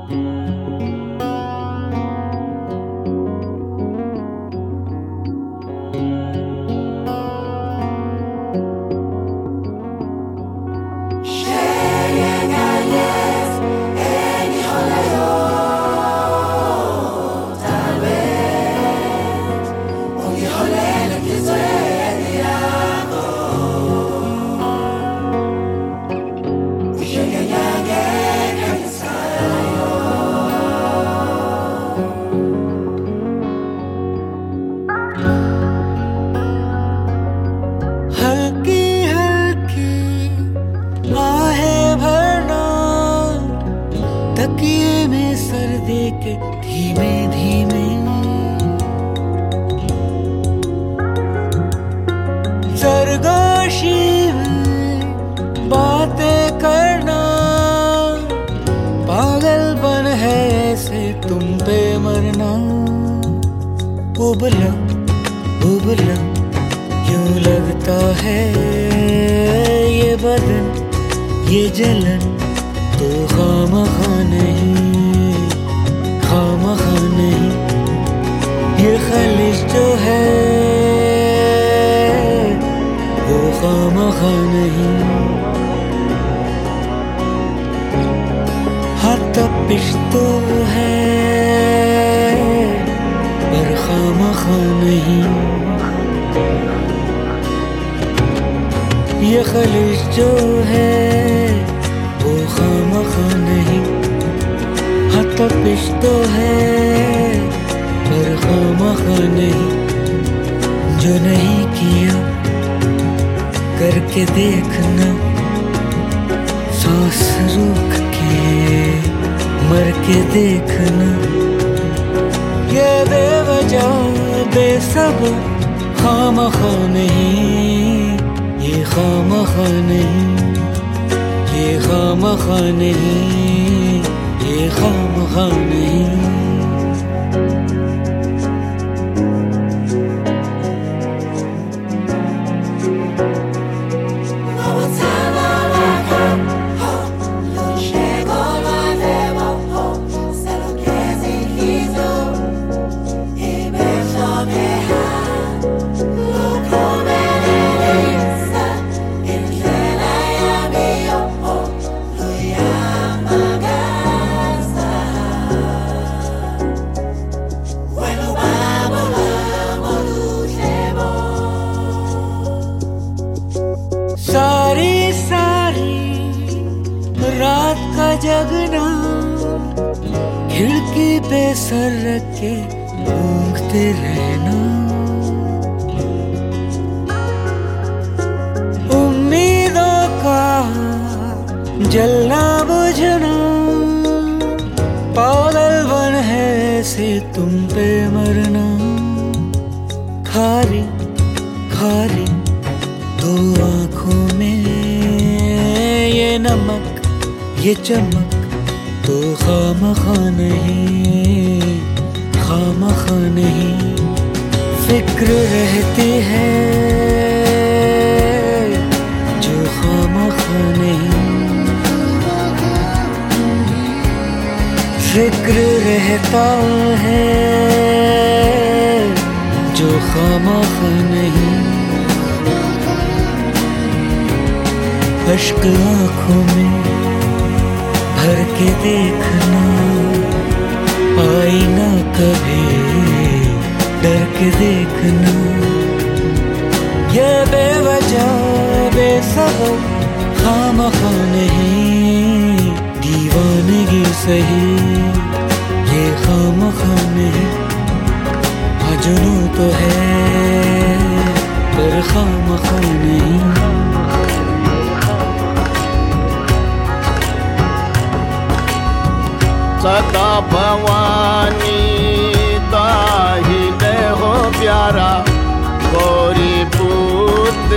तकिए में सर दे के धीमे धीमे सरगोशी में बातें करना, पागलपन है ऐसे तुम पे मरना। उबला उबला यूं लगता है ये बदन, ये जलन तो खामखा नहीं, खामखा नहीं। ये खलिश जो है वो खामखा नहीं। हाँ तपिश तो है पर खामखा नहीं। ये खलिश जो है वो खामखा नहीं। हाँ तपिश तो है पर खामखा नहीं। जो नहीं किया करके देखना, सांस रोक के मर के देखना। ये बेवजह बेसब्र खामखा नहीं, ये खामखा नहीं, ये खामखा नहीं, ये खामखा नहीं। सारी सारी रात का जगना, खिड़की पे सर रख के ऊँघते रहना। उम्मीदों का जलना बुझना, पागलपन है ऐसे तुम पे मरना। खारी खारी दो आँखों में ये नमक ये चमक तो खामखा नहीं, खामखा नहीं। फिक्र रहती है जो खामखा नहीं। फिक्र रहता है जो खामखा नहीं। अश्क आँखों में भर के देखना, आईना कभी डर के देखना। ये बेवजह बेसब्र खामखा नहीं, दीवानगी सही ये खामखा नहीं। जुनून तो है पर खामखा नहीं। सदा भवानी दाहिने हो प्यारा, गौरी पूत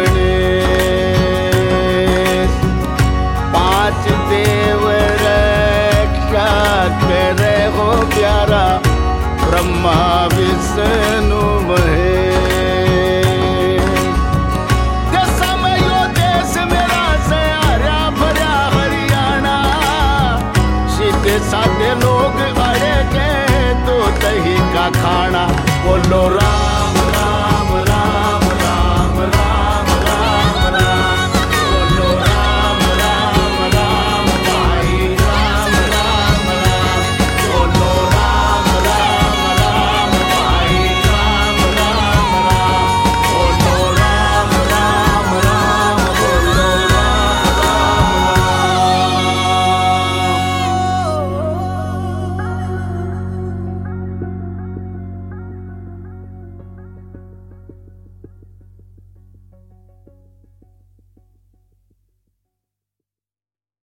गणेश। पांच देव रक्षा करे हो प्यारा, ब्रह्मा विष्णु महेश। दसमयो देश मेरा से हरा भरा हरियाणा, सीधे साधे का खाना, बोलो राम